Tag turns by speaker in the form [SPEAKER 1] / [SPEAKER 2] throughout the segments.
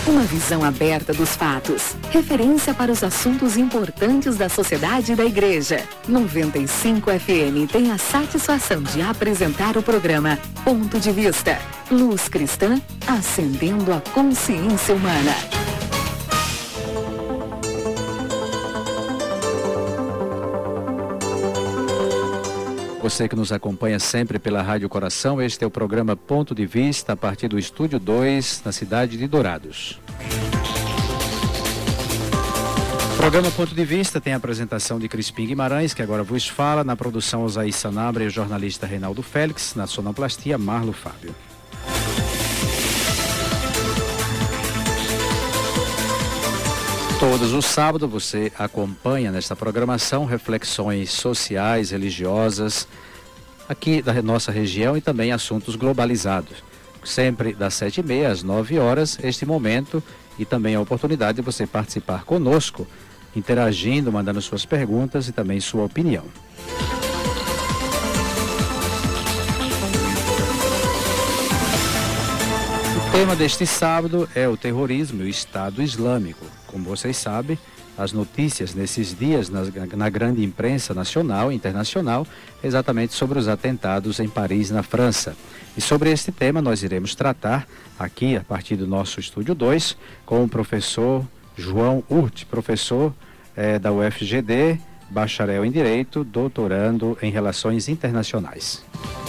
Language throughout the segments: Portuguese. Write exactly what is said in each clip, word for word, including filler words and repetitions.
[SPEAKER 1] Uma visão aberta dos fatos. Referência para os assuntos importantes da sociedade e da igreja. noventa e cinco F M tem a satisfação de apresentar o programa Ponto de Vista. Luz cristã, acendendo a consciência humana.
[SPEAKER 2] Você que nos acompanha sempre pela Rádio Coração, este é o programa Ponto de Vista, a partir do Estúdio dois, na cidade de Dourados. O programa Ponto de Vista tem a apresentação de Crispim Guimarães, que agora vos fala, na produção Osaí Sanabra e o jornalista Reinaldo Félix, na sonoplastia Marlo Fábio. Todos os sábados você acompanha nesta programação reflexões sociais, religiosas, aqui da nossa região e também assuntos globalizados. Sempre das sete e meia às nove horas, este momento e também a oportunidade de você participar conosco, interagindo, mandando suas perguntas e também sua opinião. O tema deste sábado é o terrorismo e o Estado Islâmico. Como vocês sabem, as notícias nesses dias na, na grande imprensa nacional e internacional, exatamente sobre os atentados em Paris, na França. E sobre este tema nós iremos tratar aqui, a partir do nosso Estúdio dois, com o professor João Hurt, professor eh, da U F G D, bacharel em Direito, doutorando em Relações Internacionais.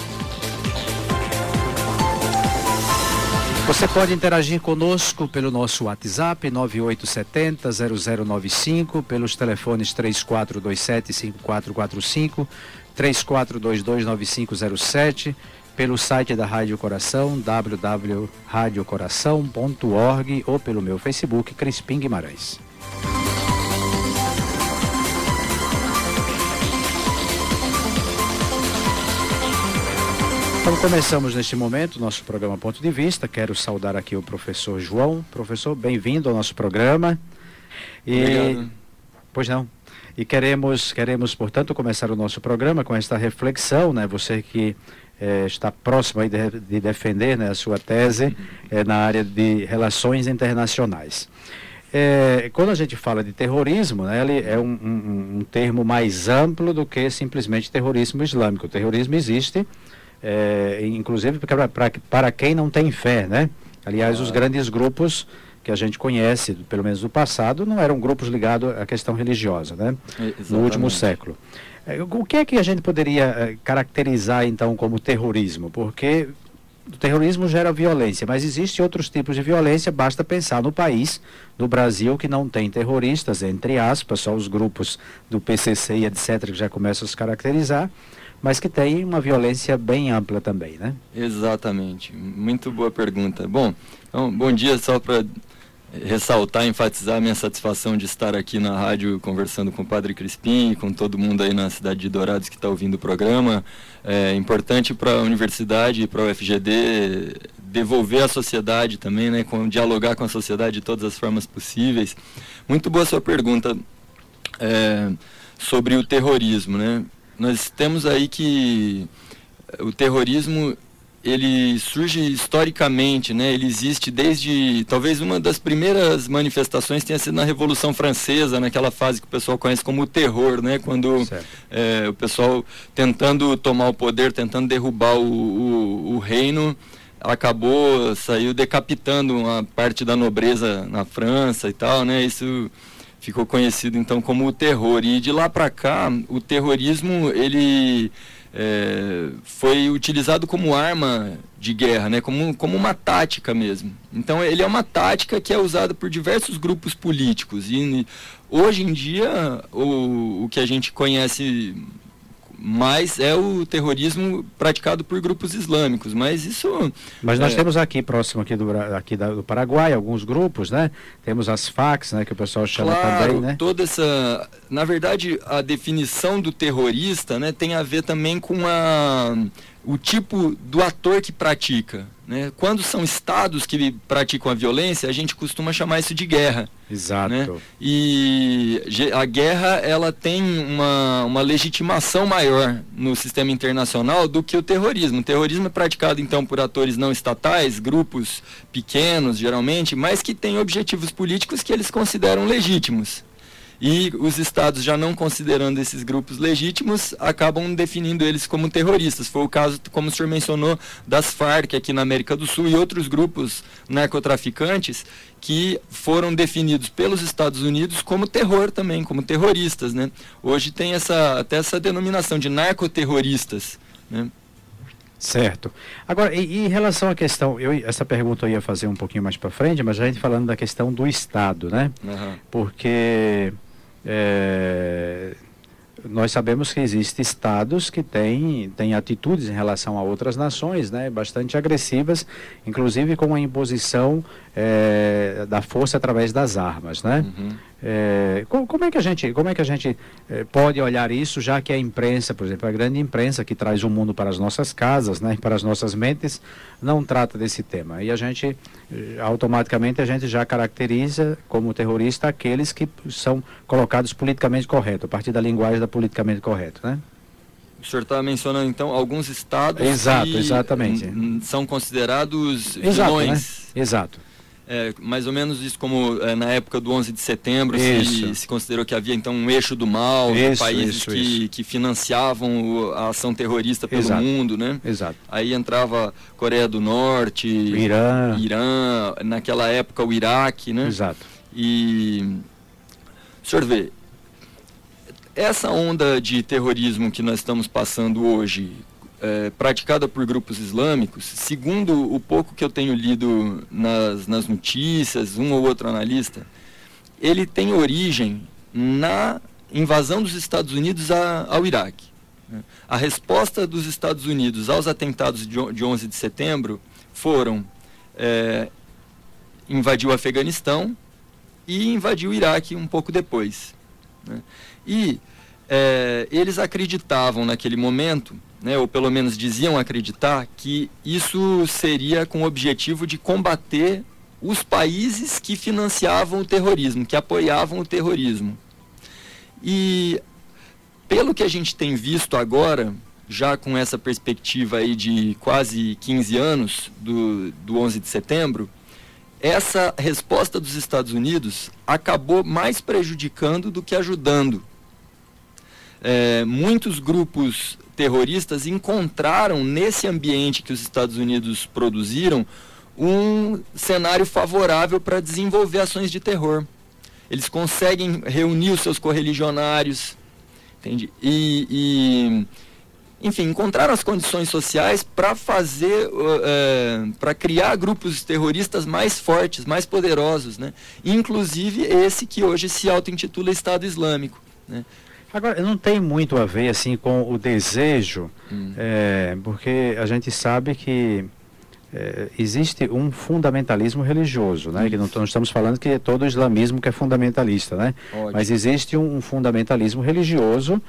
[SPEAKER 2] Você pode interagir conosco pelo nosso WhatsApp nove oito sete zero zero zero nove cinco, pelos telefones três quatro dois sete cinco quatro quatro cinco, três quatro dois dois nove cinco zero sete, pelo site da Rádio Coração, w w w ponto rádio coração ponto org, ou pelo meu Facebook, Crispim Guimarães. Então começamos neste momento nosso programa Ponto de Vista. Quero saudar aqui o professor João. Professor, bem-vindo ao nosso programa. E... Obrigado. Pois não. E queremos, queremos, portanto, começar o nosso programa com esta reflexão, né? Você que eh, está próximo aí de, de defender, né, a sua tese eh, na área de relações internacionais. É, quando a gente fala de terrorismo, né, ele é um, um, um termo mais amplo do que simplesmente terrorismo islâmico. O terrorismo existe... É, inclusive para, para, para quem não tem fé, né? Aliás, ah. os grandes grupos que a gente conhece, pelo menos do passado, não eram grupos ligados à questão religiosa, né? Exatamente. No último século. É, o que é que a gente poderia é, caracterizar então como terrorismo? Porque o terrorismo gera violência, mas existem outros tipos de violência. Basta pensar no país, no Brasil, que não tem terroristas, entre aspas, só os grupos do P C C e etcétera, que já começam a se caracterizar, mas que tem uma violência bem ampla também, né?
[SPEAKER 3] Exatamente. Muito boa pergunta. Bom, então, bom dia, só para ressaltar, enfatizar a minha satisfação de estar aqui na rádio conversando com o Padre Crispim e com todo mundo aí na cidade de Dourados que está ouvindo o programa. É importante para a universidade e para a U F G D devolver à sociedade também, né? Com, dialogar com a sociedade de todas as formas possíveis. Muito boa sua pergunta é, sobre o terrorismo, né? Nós temos aí que o terrorismo, ele surge historicamente, né? Ele existe desde, talvez uma das primeiras manifestações tenha sido na Revolução Francesa, naquela fase que o pessoal conhece como o terror, né? Quando é, o pessoal tentando tomar o poder, tentando derrubar o, o, o reino, acabou, saiu decapitando uma parte da nobreza na França e tal, né? Isso... ficou conhecido então como o terror, e de lá para cá o terrorismo ele é, foi utilizado como arma de guerra, né? como, como uma tática mesmo. Então ele é uma tática que é usada por diversos grupos políticos, e hoje em dia o, o que a gente conhece mais é o terrorismo praticado por grupos islâmicos, mas isso...
[SPEAKER 2] Mas nós
[SPEAKER 3] é...
[SPEAKER 2] temos aqui, próximo aqui, do, aqui da, do Paraguai, alguns grupos, né? Temos as facas, né, que o pessoal chama
[SPEAKER 3] claro,
[SPEAKER 2] também, né?
[SPEAKER 3] Toda essa... Na verdade, a definição do terrorista, né, tem a ver também com a... o tipo do ator que pratica, né? Quando são estados que praticam a violência, a gente costuma chamar isso de guerra.
[SPEAKER 2] Exato.
[SPEAKER 3] Né? E a guerra, ela tem uma, uma legitimação maior no sistema internacional do que o terrorismo. O terrorismo é praticado, então, por atores não estatais, grupos pequenos, geralmente, mas que têm objetivos políticos que eles consideram legítimos. E os estados, já não considerando esses grupos legítimos, acabam definindo eles como terroristas. Foi o caso, como o senhor mencionou, das Farc aqui na América do Sul e outros grupos narcotraficantes que foram definidos pelos Estados Unidos como terror também, como terroristas, né? Hoje tem essa, até essa denominação de narcoterroristas, né?
[SPEAKER 2] Certo. Agora, e, e em relação à questão, eu, essa pergunta eu ia fazer um pouquinho mais para frente, mas a gente falando da questão do Estado, né?
[SPEAKER 3] Uhum.
[SPEAKER 2] Porque é, nós sabemos que existem estados que têm, têm atitudes em relação a outras nações, né, bastante agressivas, inclusive com a imposição é, da força através das armas, né?
[SPEAKER 3] Uhum.
[SPEAKER 2] É, como, como é que a gente, como é que a gente é, pode olhar isso, já que a imprensa, por exemplo, a grande imprensa que traz o mundo para as nossas casas, né, para as nossas mentes, não trata desse tema. E a gente, automaticamente, a gente já caracteriza como terrorista aqueles que são colocados politicamente correto, a partir da linguagem da politicamente correto, né?
[SPEAKER 3] O senhor está mencionando, então, alguns estados
[SPEAKER 2] Exato,
[SPEAKER 3] que
[SPEAKER 2] exatamente.
[SPEAKER 3] n- são considerados
[SPEAKER 2] Exato,
[SPEAKER 3] vilões.
[SPEAKER 2] né? Exato.
[SPEAKER 3] É, mais ou menos isso, como é, na época do onze de setembro,
[SPEAKER 2] Isso.
[SPEAKER 3] se, se considerou que havia então um eixo do mal,
[SPEAKER 2] Isso,
[SPEAKER 3] países
[SPEAKER 2] isso,
[SPEAKER 3] que,
[SPEAKER 2] isso.
[SPEAKER 3] que financiavam o, a ação terrorista pelo
[SPEAKER 2] Exato.
[SPEAKER 3] mundo, né?
[SPEAKER 2] Exato.
[SPEAKER 3] Aí entrava Coreia do Norte,
[SPEAKER 2] Irã.
[SPEAKER 3] Irã, naquela época o Iraque, né?
[SPEAKER 2] Exato.
[SPEAKER 3] E o senhor vê, essa onda de terrorismo que nós estamos passando hoje, É, praticada por grupos islâmicos, segundo o pouco que eu tenho lido nas, nas notícias, um ou outro analista, ele tem origem na invasão dos Estados Unidos a, ao Iraque. A resposta dos Estados Unidos aos atentados de, de onze de setembro foram é, invadir o Afeganistão e invadir o Iraque um pouco depois, né? E é, eles acreditavam naquele momento, né, ou pelo menos diziam acreditar, que isso seria com o objetivo de combater os países que financiavam o terrorismo, que apoiavam o terrorismo. E pelo que a gente tem visto agora, já com essa perspectiva aí de quase quinze anos do, do onze de setembro, essa resposta dos Estados Unidos acabou mais prejudicando do que ajudando. É, muitos grupos terroristas encontraram nesse ambiente que os Estados Unidos produziram um cenário favorável para desenvolver ações de terror. Eles conseguem reunir os seus correligionários, entende? E, e enfim, encontraram as condições sociais para fazer, uh, para criar grupos terroristas mais fortes, mais poderosos, né? Inclusive esse que hoje se auto-intitula Estado Islâmico, né?
[SPEAKER 2] Agora, não tem muito a ver assim com o desejo,
[SPEAKER 3] Hum.
[SPEAKER 2] é, porque a gente sabe que é, existe um fundamentalismo religioso, né? Que não, não estamos falando que é todo o islamismo que é fundamentalista, né?
[SPEAKER 3] Ótimo.
[SPEAKER 2] Mas existe um, um fundamentalismo religioso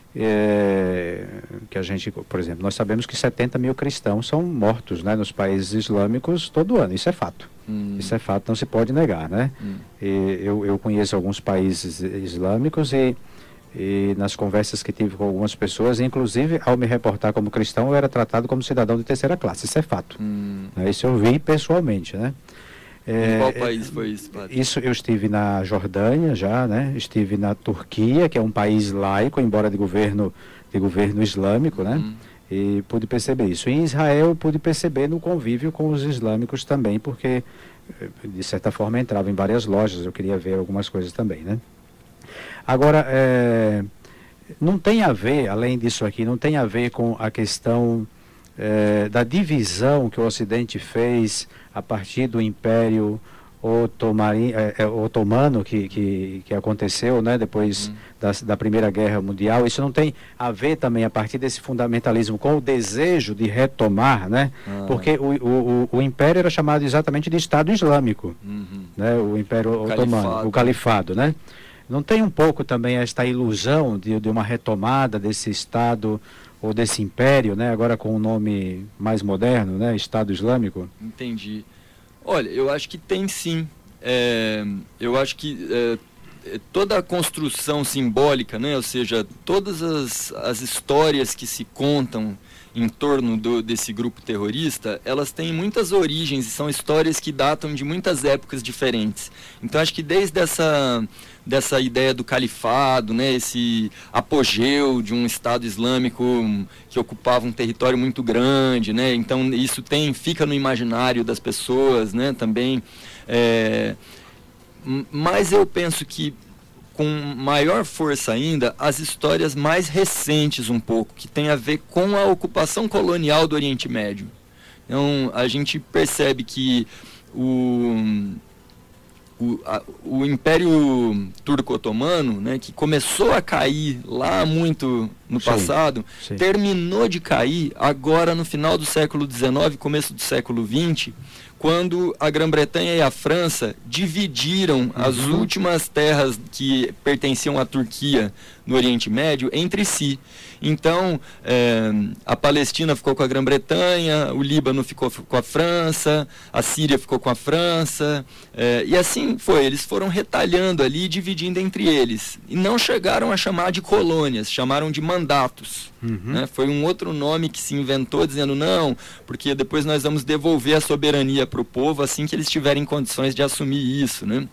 [SPEAKER 2] é, que a gente, por exemplo, nós sabemos que setenta mil cristãos são mortos, né, nos países islâmicos todo ano, isso é fato.
[SPEAKER 3] Hum.
[SPEAKER 2] Isso é fato, não se pode negar, né?
[SPEAKER 3] Hum.
[SPEAKER 2] E eu, eu conheço alguns países islâmicos e E nas conversas que tive com algumas pessoas, inclusive ao me reportar como cristão, eu era tratado como cidadão de terceira classe. Isso é fato.
[SPEAKER 3] Hum.
[SPEAKER 2] Né? Isso eu vi pessoalmente, né?
[SPEAKER 3] Em qual
[SPEAKER 2] É,
[SPEAKER 3] país foi isso, padre?
[SPEAKER 2] Isso eu estive na Jordânia já, né? Estive na Turquia, que é um país laico, embora de governo, de governo islâmico, né?
[SPEAKER 3] Hum.
[SPEAKER 2] E pude perceber isso. Em Israel eu pude perceber no convívio com os islâmicos também, porque de certa forma eu entrava em várias lojas, eu queria ver algumas coisas também, né? Agora, é, não tem a ver, além disso aqui, não tem a ver com a questão é, da divisão que o Ocidente fez a partir do Império Otomari, é, é, Otomano que, que, que aconteceu, né, depois
[SPEAKER 3] Hum.
[SPEAKER 2] da, da Primeira Guerra Mundial. Isso não tem a ver também a partir desse fundamentalismo com o desejo de retomar, né?
[SPEAKER 3] Ah.
[SPEAKER 2] Porque o, o, o, o Império era chamado exatamente de Estado Islâmico,
[SPEAKER 3] Uhum.
[SPEAKER 2] né? O Império
[SPEAKER 3] O
[SPEAKER 2] Otomano,
[SPEAKER 3] califado.
[SPEAKER 2] o Califado, né? Não tem um pouco também esta ilusão de, de uma retomada desse Estado ou desse império, né, agora com um nome mais moderno, né, Estado Islâmico?
[SPEAKER 3] Entendi. Olha, eu acho que tem sim. É, eu acho que é, toda a construção simbólica, né, ou seja, todas as, as histórias que se contam em torno do, desse grupo terrorista, elas têm muitas origens e são histórias que datam de muitas épocas diferentes. Então acho que desde essa, dessa ideia do califado, né, esse apogeu de um Estado Islâmico que ocupava um território muito grande, né, então isso tem, fica no imaginário das pessoas, né, também. É, mas eu penso que com maior força ainda, as histórias mais recentes um pouco, que tem a ver com a ocupação colonial do Oriente Médio. Então, a gente percebe que o, o, a, o Império Turco-Otomano, né, que começou a cair lá muito no sim, passado, sim. terminou de cair agora no final do século dezenove, começo do século vinte, quando a Grã-Bretanha e a França dividiram uhum. as últimas terras que pertenciam à Turquia no Oriente Médio entre si. Então, é, a Palestina ficou com a Grã-Bretanha, o Líbano ficou com a França, a Síria ficou com a França, é, e assim foi. Eles foram retalhando ali, dividindo entre eles. E não chegaram a chamar de colônias, chamaram de mandatos. Uhum. Né? Foi um outro nome que se inventou, dizendo não, porque depois nós vamos devolver a soberania para o povo assim que eles tiverem condições de assumir isso, né?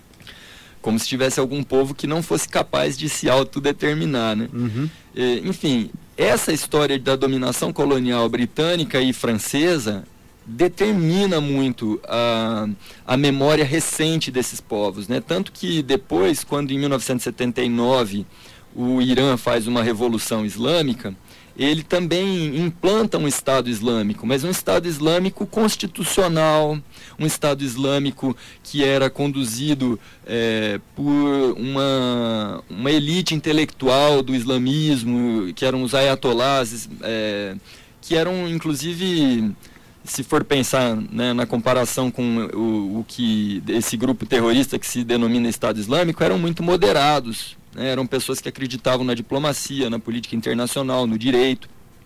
[SPEAKER 3] Como se tivesse algum povo que não fosse capaz de se autodeterminar, né? Uhum. E, enfim, essa história da dominação colonial britânica e francesa determina muito a, a memória recente desses povos, né? Tanto que depois, quando em mil novecentos e setenta e nove o Irã faz uma revolução islâmica, ele também implanta um Estado Islâmico, mas um Estado Islâmico constitucional, um Estado Islâmico que era conduzido é, por uma, uma elite intelectual do islamismo, que eram os ayatollahs, é, que eram, inclusive, se for pensar, né, na comparação com o, o que esse grupo terrorista que se denomina Estado Islâmico, eram muito moderados. Eram pessoas que acreditavam na diplomacia, na política internacional, no direito.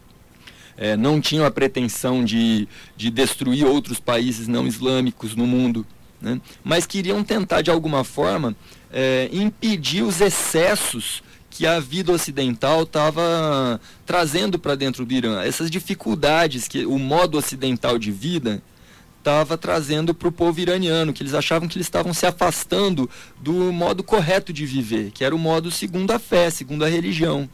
[SPEAKER 3] É, não tinham a pretensão de, de destruir outros países não islâmicos no mundo, né? Mas queriam tentar, de alguma forma, é, impedir os excessos que a vida ocidental estava trazendo para dentro do Irã. Essas dificuldades que o modo ocidental de vida estava trazendo para o povo iraniano, que eles achavam que eles estavam se afastando do modo correto de viver, que era o modo segundo a fé, segundo a religião.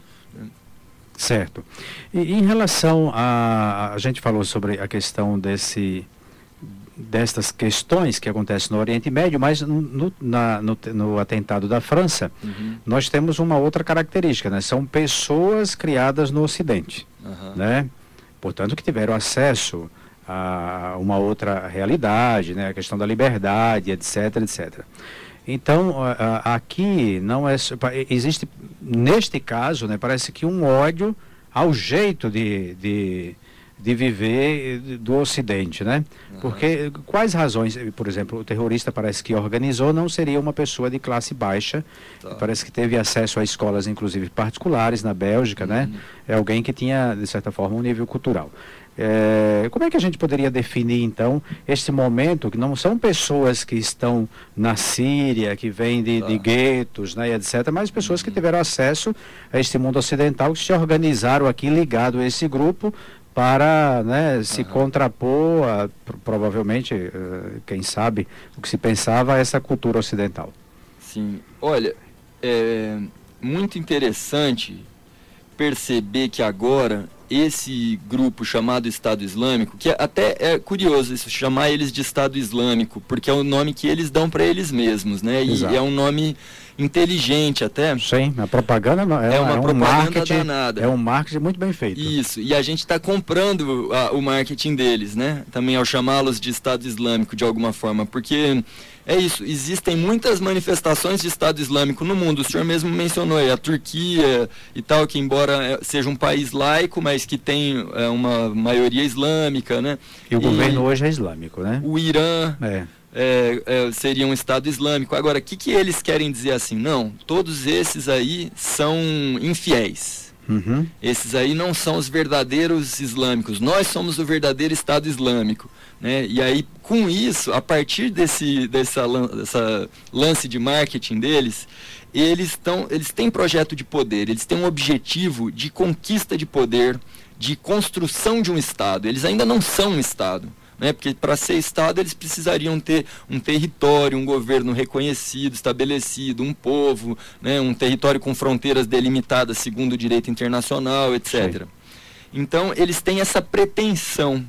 [SPEAKER 2] Certo. E em relação a... A gente falou sobre a questão desse, destas questões que acontecem no Oriente Médio, mas no, na, no, no atentado da França, uhum. nós temos uma outra característica, né? São pessoas criadas no Ocidente, uhum. né? Portanto, que tiveram acesso a uma outra realidade, né, a questão da liberdade, etc, etcétera. Então, aqui não é, existe, neste caso, né, parece que um ódio ao jeito de, de, de viver do Ocidente, né? Uhum. Porque quais razões, por exemplo, o terrorista parece que organizou não seria uma pessoa de classe baixa, tá. Parece que teve acesso a escolas, inclusive particulares na Bélgica, uhum. né? É alguém que tinha, de certa forma, um nível cultural. É, como é que a gente poderia definir, então, este momento, que não são pessoas que estão na Síria, que vêm de, tá. de guetos, né, etcétera, mas pessoas uhum. que tiveram acesso a este mundo ocidental, que se organizaram aqui ligado a esse grupo para, né, se uhum. contrapor, a, provavelmente, uh, quem sabe, o que se pensava a essa cultura ocidental.
[SPEAKER 3] Sim, olha, é muito interessante perceber que agora esse grupo chamado Estado Islâmico, que até é curioso isso, chamar eles de Estado Islâmico, porque é o nome que eles dão para eles mesmos, né? E Exato. É um nome inteligente até.
[SPEAKER 2] Sim, a propaganda é,
[SPEAKER 3] é uma
[SPEAKER 2] é um
[SPEAKER 3] propaganda
[SPEAKER 2] marketing,
[SPEAKER 3] danada.
[SPEAKER 2] É um marketing muito bem feito.
[SPEAKER 3] Isso, e a gente está comprando a, o marketing deles, né? Também ao chamá-los de Estado Islâmico de alguma forma, porque é isso, existem muitas manifestações de Estado Islâmico no mundo. O senhor mesmo mencionou aí, a Turquia e tal, que embora seja um país laico, mas que tem é, uma maioria islâmica, né?
[SPEAKER 2] E o e governo hoje é islâmico, né?
[SPEAKER 3] O Irã
[SPEAKER 2] é.
[SPEAKER 3] É, é, seria um Estado Islâmico. Agora, o que, que eles querem dizer assim? Não, todos esses aí são infiéis. Uhum. Esses aí não são os verdadeiros islâmicos, nós somos o verdadeiro Estado Islâmico, né? E aí, com isso, a partir desse dessa, dessa lance de marketing deles, eles, tão, eles têm projeto de poder, eles têm um objetivo de conquista de poder, de construção de um Estado. Eles ainda não são um Estado, né? Porque para ser Estado eles precisariam ter um território, um governo reconhecido, estabelecido, um povo, né? Um território com fronteiras delimitadas segundo o direito internacional, etcétera. Sim. Então eles têm essa pretensão.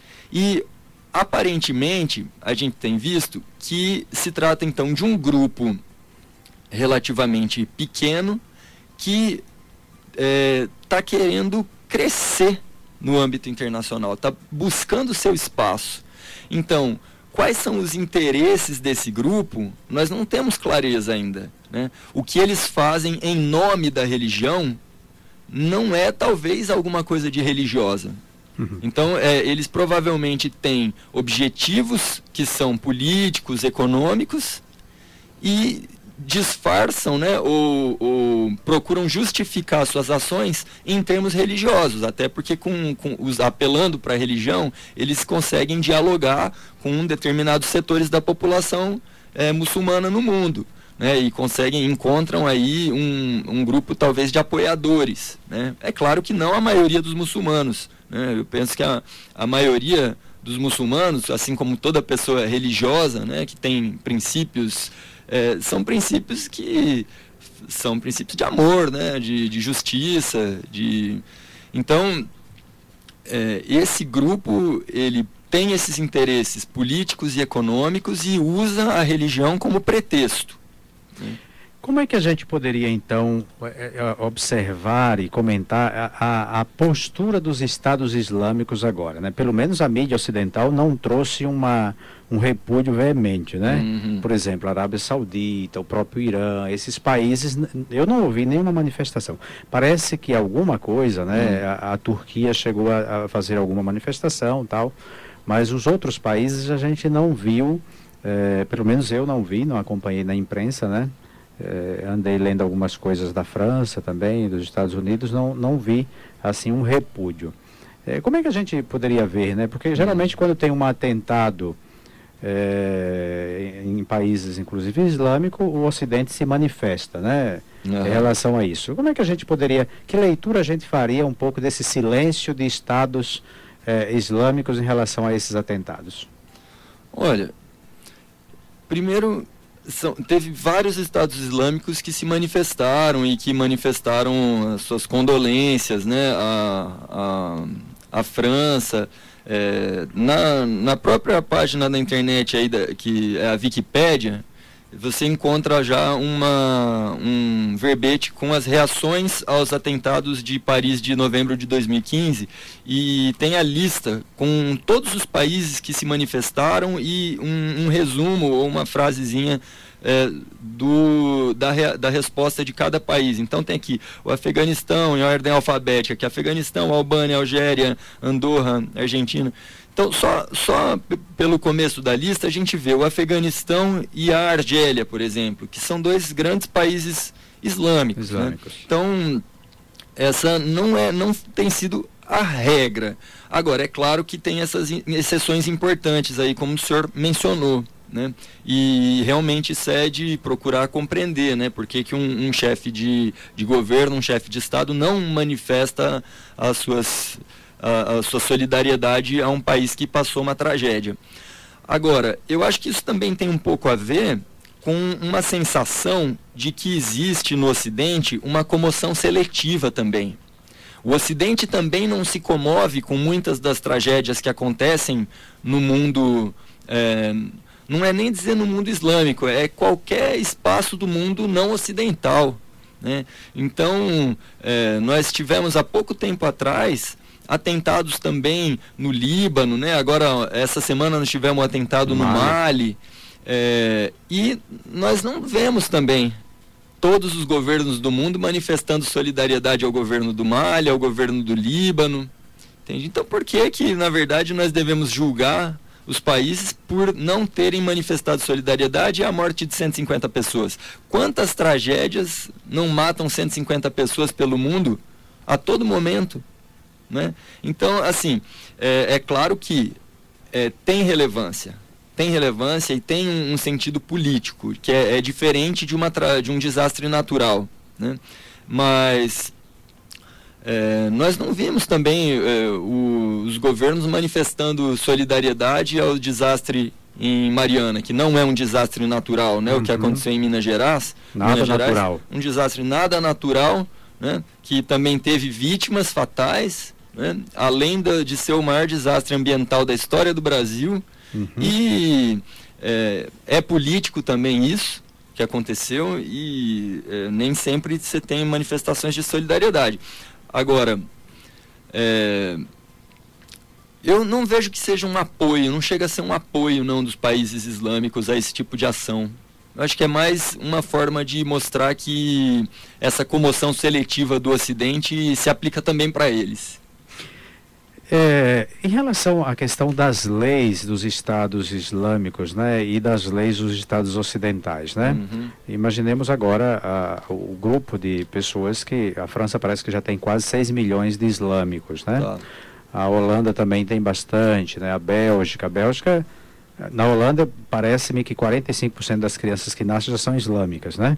[SPEAKER 3] E aparentemente a gente tem visto que se trata então de um grupo relativamente pequeno que está é, querendo crescer no âmbito internacional, está buscando seu espaço. Então, quais são os interesses desse grupo? Nós não temos clareza ainda, né? O que eles fazem em nome da religião não é talvez alguma coisa de religiosa. Uhum. Então, é, eles provavelmente têm objetivos que são políticos, econômicos e disfarçam, né, ou, ou procuram justificar suas ações em termos religiosos, até porque com, com os, apelando para a religião, eles conseguem dialogar com determinados setores da população é, muçulmana no mundo, né, e conseguem, encontram aí um, um grupo talvez de apoiadores, né? É claro que não a maioria dos muçulmanos, né? Eu penso que a, a maioria dos muçulmanos, assim como toda pessoa religiosa, né, que tem princípios É, são princípios que são princípios de amor, né? de, de justiça, de... Então, é, esse grupo, ele tem esses interesses políticos e econômicos e usa a religião como pretexto. Né?
[SPEAKER 2] Como é que a gente poderia, então, observar e comentar a, a, a postura dos Estados Islâmicos agora, né? Pelo menos a mídia ocidental não trouxe uma, um repúdio veemente, né? Uhum. Por exemplo, a Arábia Saudita, o próprio Irã, esses países, eu não ouvi nenhuma manifestação. Parece que alguma coisa, né? Uhum. A, a Turquia chegou a, a fazer alguma manifestação, tal, mas os outros países a gente não viu, é, pelo menos eu não vi, não acompanhei na imprensa, né? É, andei lendo algumas coisas da França também, dos Estados Unidos, não, não vi assim um repúdio. É, como é que a gente poderia ver, né? Porque geralmente quando tem um atentado é, em países, inclusive islâmicos, o Ocidente se manifesta, né? Uhum. Em relação a isso. Como é que a gente poderia, que leitura a gente faria um pouco desse silêncio de estados é, islâmicos em relação a esses atentados?
[SPEAKER 3] Olha, primeiro... São, teve vários estados islâmicos que se manifestaram e que manifestaram as suas condolências, né? A, a, a França, é, na, na própria página da internet aí da, que é a Wikipédia, você encontra já uma, um verbete com as reações aos atentados de Paris de novembro de dois mil e quinze e tem a lista com todos os países que se manifestaram e um, um resumo ou uma frasezinha é, do, da, da resposta de cada país. Então tem aqui o Afeganistão em ordem alfabética, que é Afeganistão, Albânia, Algéria, Andorra, Argentina. Então, só, só pelo começo da lista, a gente vê o Afeganistão e a Argélia, por exemplo, que são dois grandes países islâmicos. islâmicos. Né? Então, essa não, é, não tem sido a regra. Agora, é claro que tem essas exceções importantes aí, como o senhor mencionou, né? E realmente cede procurar compreender, né? Por que que um, um chefe de, de governo, um chefe de Estado não manifesta as suas... A, a sua solidariedade a um país que passou uma tragédia. Agora, eu acho que isso também tem um pouco a ver com uma sensação de que existe no Ocidente uma comoção seletiva também. O Ocidente também não se comove com muitas das tragédias que acontecem no mundo, é, não é nem dizer no mundo islâmico, é qualquer espaço do mundo não ocidental, né? Então, é, nós tivemos há pouco tempo atrás atentados também no Líbano, né? Agora, essa semana nós tivemos um atentado no Mali, Mali é, e nós não vemos também todos os governos do mundo manifestando solidariedade ao governo do Mali, ao governo do Líbano, entende? Então, por que que, na verdade, nós devemos julgar os países por não terem manifestado solidariedade e a morte de cento e cinquenta pessoas? Quantas tragédias não matam cento e cinquenta pessoas pelo mundo a todo momento, né? Então, assim, é, é claro que é, tem relevância, tem relevância e tem um, um sentido político, que é, é diferente de, uma tra- de um desastre natural, né? Mas é, nós não vimos também é, o, os governos manifestando solidariedade ao desastre em Mariana, que não é um desastre natural, né? Uhum. O que aconteceu em Minas Gerais.
[SPEAKER 2] Nada
[SPEAKER 3] Minas Gerais,
[SPEAKER 2] natural.
[SPEAKER 3] Um desastre nada natural, né? Que também teve vítimas fatais, né? Além da, de ser o maior desastre ambiental da história do Brasil. Uhum. E é, é político também isso que aconteceu e é, nem sempre você tem manifestações de solidariedade. Agora, é, eu não vejo que seja um apoio, não chega a ser um apoio não dos países islâmicos a esse tipo de ação. Eu acho que é mais uma forma de mostrar que essa comoção seletiva do Ocidente se aplica também para eles.
[SPEAKER 2] É, em relação à questão das leis dos estados islâmicos, né, e das leis dos estados ocidentais, né? Uhum. Imaginemos agora a, o grupo de pessoas que a França parece que já tem quase seis milhões de islâmicos, né? Tá. A Holanda também tem bastante, né? A Bélgica, a Bélgica, na Holanda parece-me que quarenta e cinco por cento das crianças que nascem já são islâmicas, né?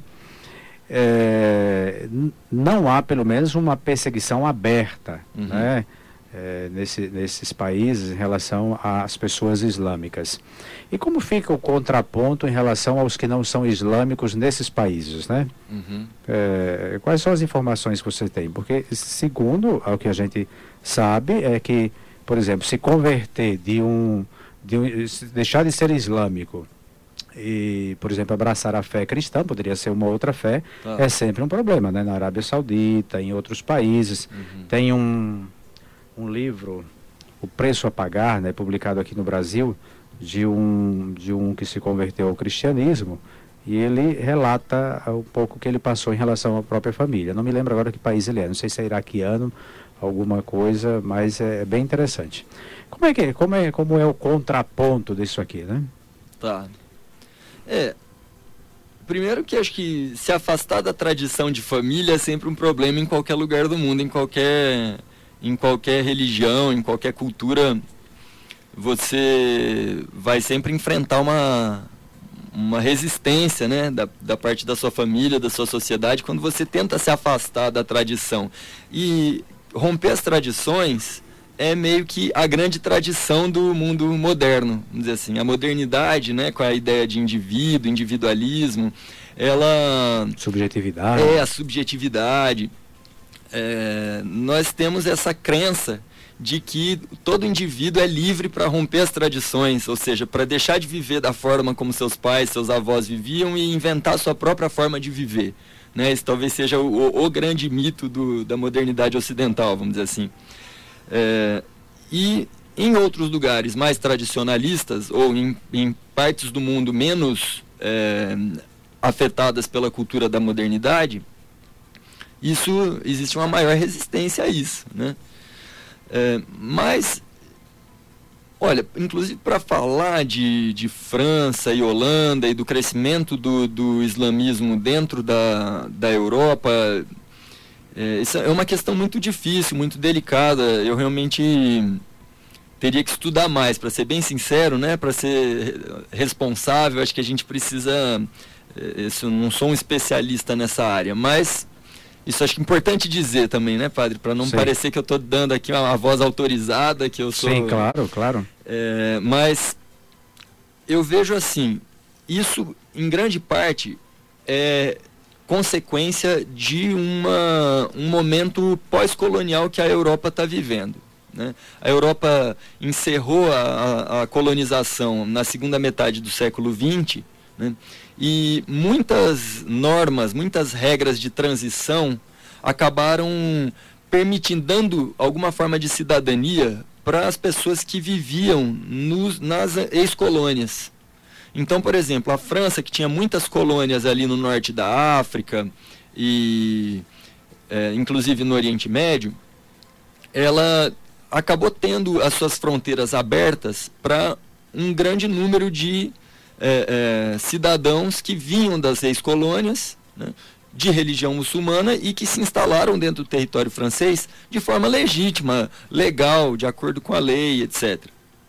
[SPEAKER 2] É, não há pelo menos uma perseguição aberta, uhum. né? É, nesse, nesses países em relação às pessoas islâmicas. E como fica o contraponto em relação aos que não são islâmicos nesses países, né? Uhum. É, quais são as informações que você tem? Porque, segundo o que a gente sabe, é que, por exemplo, se converter de um, de um deixar de ser islâmico e, por exemplo, abraçar a fé cristã, poderia ser uma outra fé, ah. é sempre um problema, né? Na Arábia Saudita, em outros países, uhum. tem um um livro, O Preço a Pagar, né, publicado aqui no Brasil, de um, de um que se converteu ao cristianismo, e ele relata um pouco o que ele passou em relação à própria família. Não me lembro agora que país ele é, não sei se é iraquiano, alguma coisa, mas é, é bem interessante. Como é, que, como, é, como é o contraponto disso aqui, né?
[SPEAKER 3] Tá. É, primeiro que acho que se afastar da tradição de família é sempre um problema em qualquer lugar do mundo, em qualquer... em qualquer religião, em qualquer cultura, você vai sempre enfrentar uma, uma resistência, né, da, da parte da sua família, da sua sociedade, quando você tenta se afastar da tradição. E romper as tradições é meio que a grande tradição do mundo moderno, vamos dizer assim. A modernidade, né, com a ideia de indivíduo, individualismo, ela...
[SPEAKER 2] Subjetividade.
[SPEAKER 3] É, a subjetividade. É, nós temos essa crença de que todo indivíduo é livre para romper as tradições, ou seja, para deixar de viver da forma como seus pais, seus avós viviam e inventar sua própria forma de viver, né? Esse talvez seja o, o, o grande mito do, da modernidade ocidental, vamos dizer assim. É, e em outros lugares mais tradicionalistas, ou em, em partes do mundo menos é, afetadas pela cultura da modernidade, isso, existe uma maior resistência a isso, né? É, mas, olha, inclusive para falar de, de França e Holanda e do crescimento do, do islamismo dentro da, da Europa, é, isso é uma questão muito difícil, muito delicada. Eu realmente teria que estudar mais, para ser bem sincero, né? Para ser responsável, acho que a gente precisa... Eu não sou um especialista nessa área, mas... Isso acho que é importante dizer também, né, padre? Para não Sim. parecer que eu estou dando aqui uma, uma voz autorizada, que eu sou...
[SPEAKER 2] Sim, claro, claro.
[SPEAKER 3] É, mas eu vejo assim, isso em grande parte é consequência de uma, um momento pós-colonial que a Europa está vivendo, né? A Europa encerrou a, a, a colonização na segunda metade do século vinte, né? E muitas normas, muitas regras de transição acabaram permitindo, dando alguma forma de cidadania para as pessoas que viviam nos, nas ex-colônias. Então, por exemplo, a França, que tinha muitas colônias ali no norte da África e é, inclusive no Oriente Médio, ela acabou tendo as suas fronteiras abertas para um grande número de É, é, cidadãos que vinham das ex-colônias, né, de religião muçulmana e que se instalaram dentro do território francês de forma legítima, legal, de acordo com a lei, etcétera.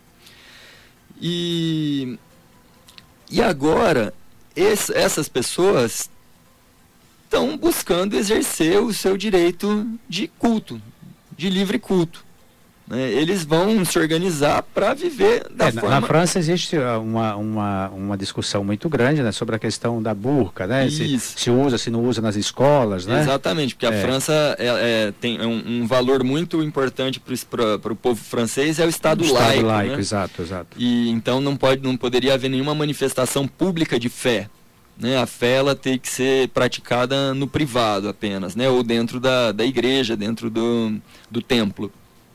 [SPEAKER 3] E, e agora, esse, essas pessoas estão buscando exercer o seu direito de culto, de livre culto. Né? Eles vão se organizar para viver da
[SPEAKER 2] é,
[SPEAKER 3] forma...
[SPEAKER 2] Na França existe uma, uma, uma discussão muito grande, né, sobre a questão da burca, né? Se, se usa, se não usa nas escolas, né?
[SPEAKER 3] Exatamente, porque é. a França é, é, tem um, um valor muito importante para o povo francês, é o Estado, o Estado laico. laico
[SPEAKER 2] né? Exato, exato.
[SPEAKER 3] E então não, pode, não poderia haver nenhuma manifestação pública de fé. Né? A fé ela tem que ser praticada no privado apenas, né? Ou dentro da, da igreja, dentro do, do templo.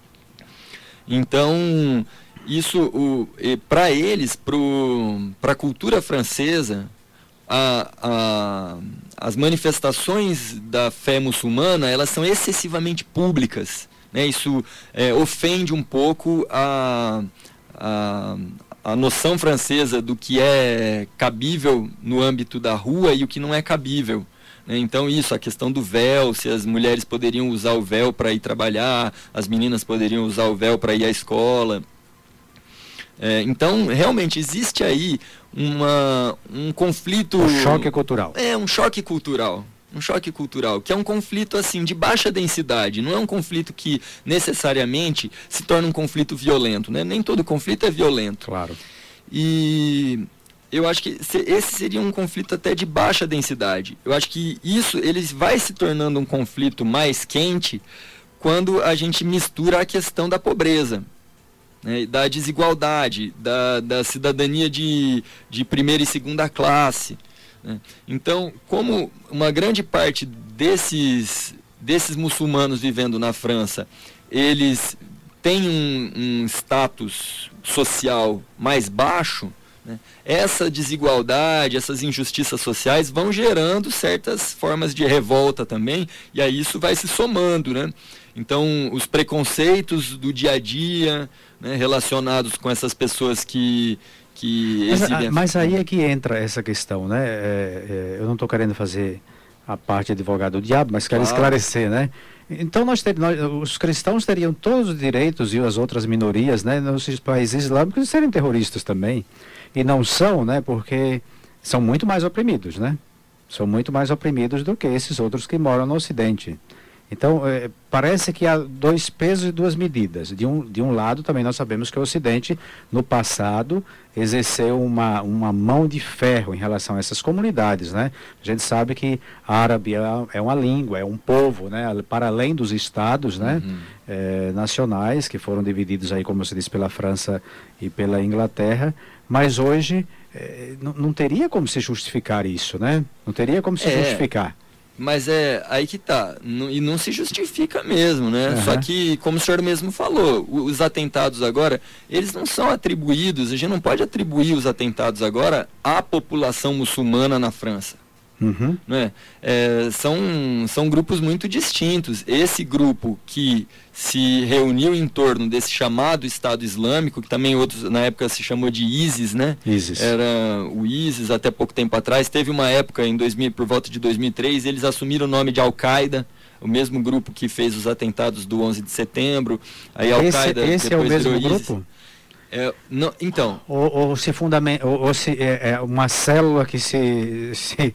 [SPEAKER 3] Então, isso, para eles, para a cultura francesa, a, a, as manifestações da fé muçulmana, elas são excessivamente públicas. Né? Isso é, ofende um pouco a, a, a noção francesa do que é cabível no âmbito da rua e o que não é cabível. Então isso, a questão do véu, se as mulheres poderiam usar o véu para ir trabalhar, as meninas poderiam usar o véu para ir à escola. É, então, realmente, existe aí uma, um conflito...
[SPEAKER 2] Um choque cultural.
[SPEAKER 3] É, um choque cultural. Um choque cultural, que é um conflito assim de baixa densidade, não é um conflito que necessariamente se torna um conflito violento, né? Nem todo conflito é violento.
[SPEAKER 2] Claro.
[SPEAKER 3] E... eu acho que esse seria um conflito até de baixa densidade. Eu acho que isso ele vai se tornando um conflito mais quente quando a gente mistura a questão da pobreza, né, da desigualdade, da, da cidadania de, de primeira e segunda classe. Né. Então, como uma grande parte desses, desses muçulmanos vivendo na França, eles têm um, um status social mais baixo, essa desigualdade, essas injustiças sociais vão gerando certas formas de revolta também, e aí isso vai se somando, né? Então, os preconceitos do dia a dia, né, relacionados com essas pessoas que, que
[SPEAKER 2] mas,
[SPEAKER 3] exibem...
[SPEAKER 2] Mas aí é que entra essa questão, né? É, é, eu não estou querendo fazer a parte de advogado do diabo, mas quero claro. esclarecer, né? Então, nós, ter, nós os cristãos teriam todos os direitos e as outras minorias, né, nos países islâmicos, de serem terroristas também. E não são, né, porque são muito mais oprimidos, né? São muito mais oprimidos do que esses outros que moram no Ocidente. Então, é, parece que há dois pesos e duas medidas. De um, de um lado, também nós sabemos que o Ocidente, no passado, exerceu uma, uma mão de ferro em relação a essas comunidades, né? A gente sabe que árabe é, é uma língua, é um povo, né? Para além dos estados, né? Uhum. É, nacionais, que foram divididos aí, como você disse, pela França e pela Inglaterra, mas hoje é, não, não teria como se justificar isso, né? Não teria como se é. justificar.
[SPEAKER 3] Mas é aí que tá, não, e não se justifica mesmo, né? Uhum. Só que, como o senhor mesmo falou, os atentados agora, eles não são atribuídos, a gente não pode atribuir os atentados agora à população muçulmana na França.
[SPEAKER 2] Uhum.
[SPEAKER 3] Né? É, são, são grupos muito distintos. Esse grupo que se reuniu em torno desse chamado Estado Islâmico, que também outros na época se chamou de ISIS, né?
[SPEAKER 2] ISIS.
[SPEAKER 3] Era o ISIS até pouco tempo atrás. Teve uma época, em dois mil, por volta de dois mil e três, eles assumiram o nome de Al-Qaeda, o mesmo grupo que fez os atentados do onze de setembro. Aí Al-Qaeda
[SPEAKER 2] esse esse é o mesmo
[SPEAKER 3] ISIS.
[SPEAKER 2] grupo?
[SPEAKER 3] É, não, então
[SPEAKER 2] ou, ou se fundamenta ou, ou se é, é uma célula que se se,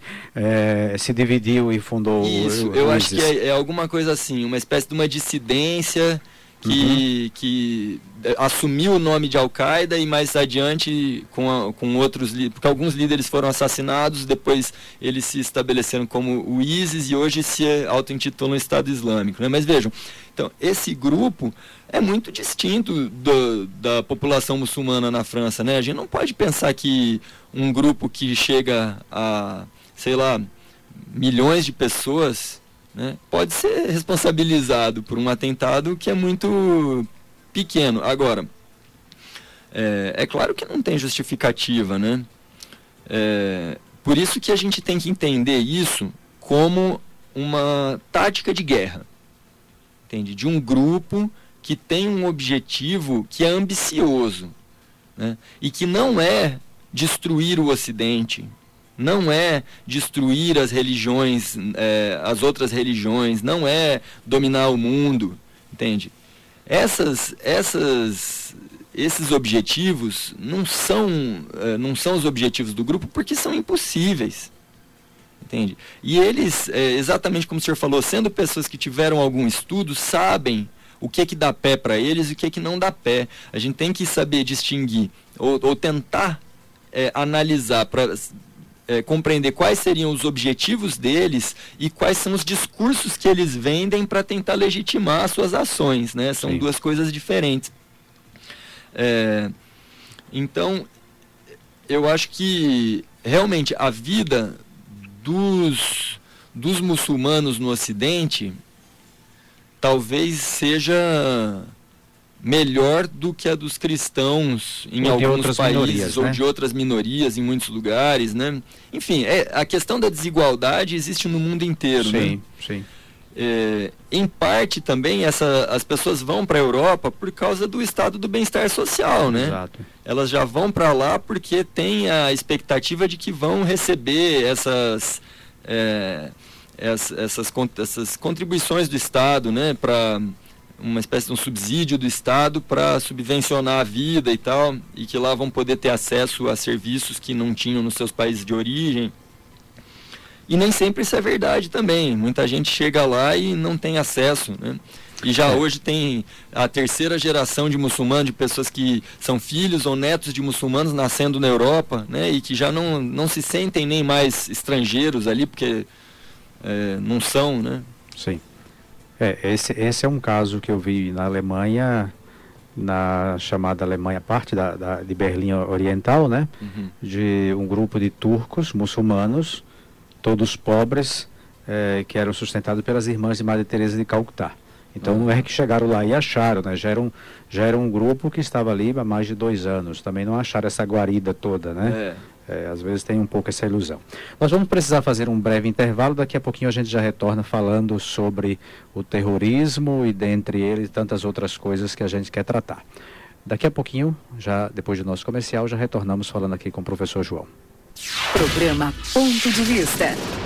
[SPEAKER 2] é, se dividiu e fundou
[SPEAKER 3] isso
[SPEAKER 2] o,
[SPEAKER 3] eu
[SPEAKER 2] o
[SPEAKER 3] acho que é, é alguma coisa assim, uma espécie de uma dissidência que, uhum. que assumiu o nome de Al-Qaeda e mais adiante com, a, com outros líderes, porque alguns líderes foram assassinados, depois eles se estabeleceram como o ISIS e hoje se auto-intitulam Estado Islâmico, né? Mas vejam, então esse grupo é muito distinto do, da população muçulmana na França, né? A gente não pode pensar que um grupo que chega a, sei lá, milhões de pessoas, né, pode ser responsabilizado por um atentado que é muito pequeno. Agora, é, é claro que não tem justificativa, né? É, por isso que a gente tem que entender isso como uma tática de guerra, entende? De um grupo que tem um objetivo que é ambicioso, né? E que não é destruir o Ocidente, não é destruir as religiões, é, as outras religiões, não é dominar o mundo, entende? Essas, essas, esses objetivos não são, é, não são os objetivos do grupo porque são impossíveis, entende? E eles, é, exatamente como o senhor falou, sendo pessoas que tiveram algum estudo, sabem o que é que dá pé para eles e o que é que não dá pé. A gente tem que saber distinguir, ou, ou tentar é, analisar para é, compreender quais seriam os objetivos deles e quais são os discursos que eles vendem para tentar legitimar as suas ações, né? São Sim. duas coisas diferentes. É, então, eu acho que realmente a vida dos, dos muçulmanos no Ocidente talvez seja melhor do que a dos cristãos em ou alguns países, ou né? de outras minorias em muitos lugares, né? Enfim, é, a questão da desigualdade existe no mundo inteiro,
[SPEAKER 2] sim,
[SPEAKER 3] né?
[SPEAKER 2] Sim.
[SPEAKER 3] É, em parte também essa, as pessoas vão para a Europa por causa do estado do bem-estar social, né?
[SPEAKER 2] Exato.
[SPEAKER 3] Elas já vão para lá porque tem a expectativa de que vão receber essas... É, Essas, essas, essas contribuições do Estado, né, para uma espécie de um subsídio do Estado para subvencionar a vida e tal, e que lá vão poder ter acesso a serviços que não tinham nos seus países de origem. E nem sempre isso é verdade também. Muita gente chega lá e não tem acesso, né? E já é. hoje tem a terceira geração de muçulmanos, de pessoas que são filhos ou netos de muçulmanos nascendo na Europa, né, e que já não, não se sentem nem mais estrangeiros ali, porque É, não são, né?
[SPEAKER 2] Sim. É, esse, esse é um caso que eu vi na Alemanha, na chamada Alemanha, parte da, da, de Berlim Oriental, né?
[SPEAKER 3] Uhum.
[SPEAKER 2] De um grupo de turcos muçulmanos, todos pobres, é, que eram sustentados pelas irmãs de Madre Teresa de Calcutá. Então, uhum. não é que chegaram lá e acharam, né? Já era, um, já era um grupo que estava ali há mais de dois anos. Também não acharam essa guarida toda, né?
[SPEAKER 3] É.
[SPEAKER 2] É, às vezes tem um pouco essa ilusão. Nós vamos precisar fazer um breve intervalo, daqui a pouquinho a gente já retorna falando sobre o terrorismo e dentre eles tantas outras coisas que a gente quer tratar. Daqui a pouquinho, já depois do nosso comercial, já retornamos falando aqui com o professor João.
[SPEAKER 1] Programa Ponto de Vista.